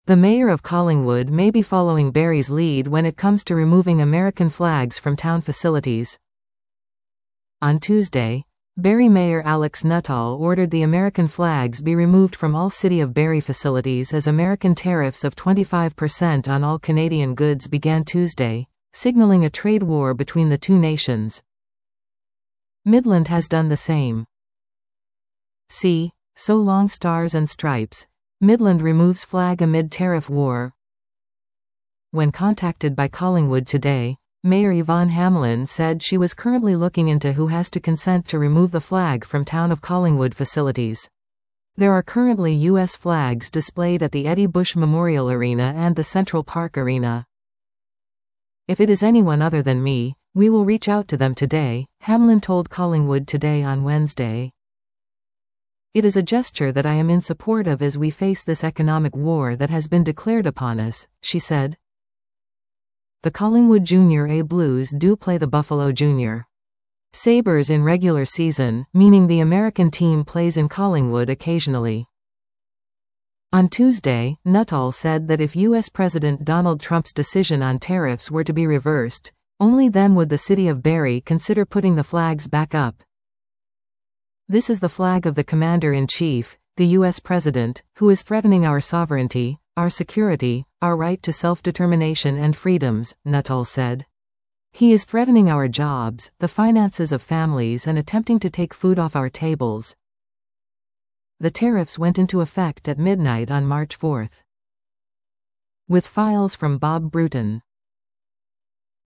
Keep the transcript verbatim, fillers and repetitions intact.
The mayor of Collingwood may be following Barry's lead when it comes to removing American flags from town facilities. On Tuesday, Barry Mayor Alex Nuttall ordered the American flags be removed from all City of Barry facilities as American tariffs of twenty-five percent on all Canadian goods began Tuesday, signaling a trade war between the two nations. Midland has done the same. See, So Long Stars and Stripes. Midland removes flag amid tariff war. When contacted by Collingwood today, Mayor Yvonne Hamlin said she was currently looking into who has to consent to remove the flag from Town of Collingwood facilities. There are currently U S flags displayed at the Eddie Bush Memorial Arena and the Central Park Arena. If it is anyone other than me, we will reach out to them today, Hamlin told Collingwood Today on Wednesday. It is a gesture that I am in support of as we face this economic war that has been declared upon us, she said. The Collingwood Junior A Blues do play the Buffalo Junior Sabres in regular season, meaning the American team plays in Collingwood occasionally. On Tuesday, Nuttall said that if U S President Donald Trump's decision on tariffs were to be reversed, only then would the City of Barry consider putting the flags back up. This is the flag of the Commander-in-Chief, the U S President, who is threatening our sovereignty, our security, our right to self-determination and freedoms, Nuttall said. He is threatening our jobs, the finances of families, and attempting to take food off our tables. The tariffs went into effect at midnight on March fourth. With files from Bob Bruton.